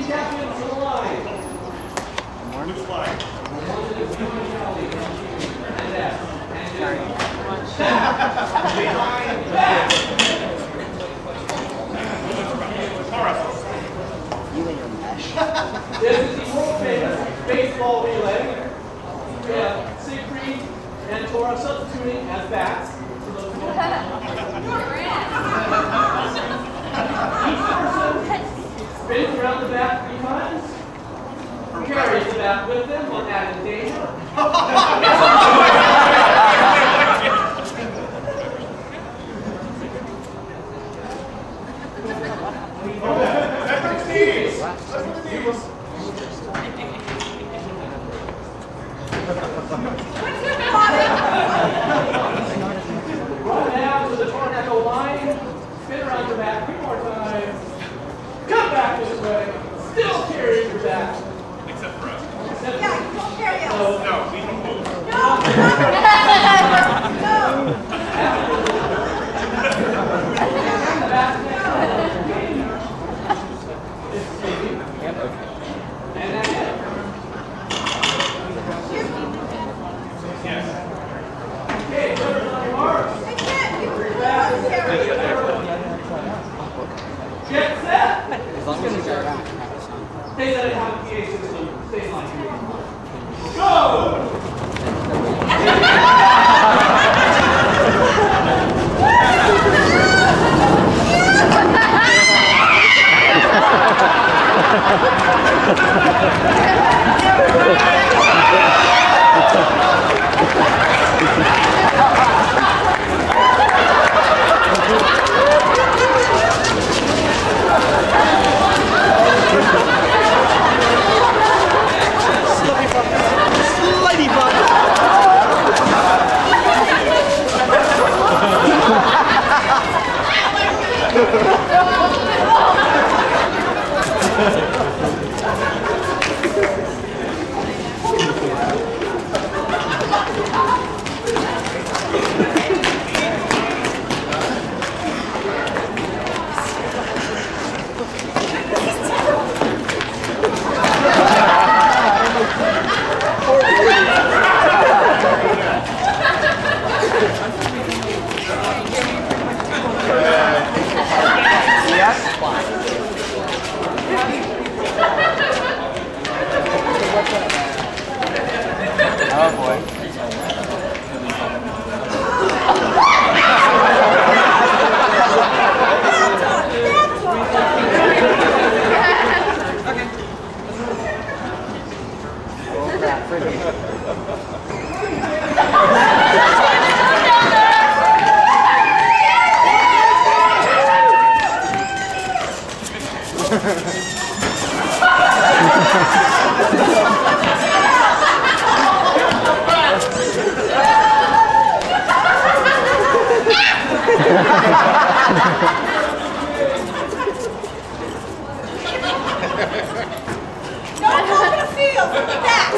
champions to the line. Which line? This is the world famous baseball relay. We have Siegfried and Tora substituting as bats. Each person spins around the bat 3 times, carries the bat with them when added danger. Run down to the tornado line, spin around your bat 3 more times, come back this way, still carrying your bat. Except for us. Yeah, don't carry us. No, we don't move. No! And that's it. Yes. Okay, put on your marks. I can't. You can carry. Get set. As long as you go back. Stay set and have a PA system. Stay in line. Go! Oh boy. Don't go to the field. Look at that.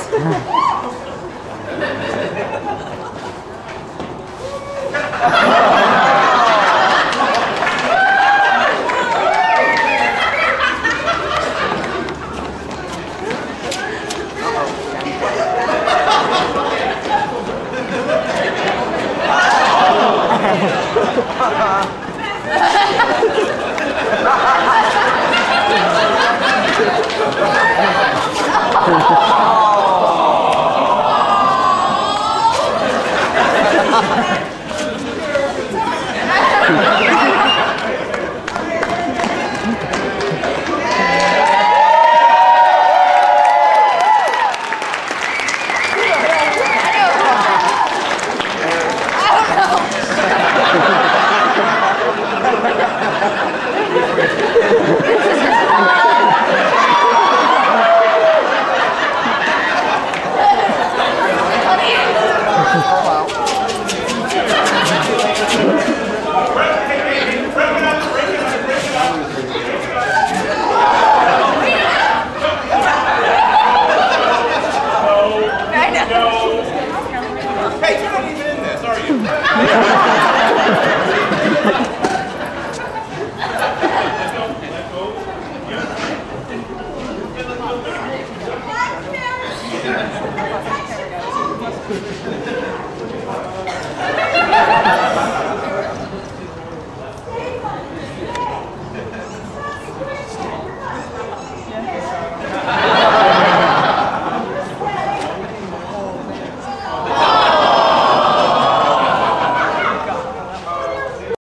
Good.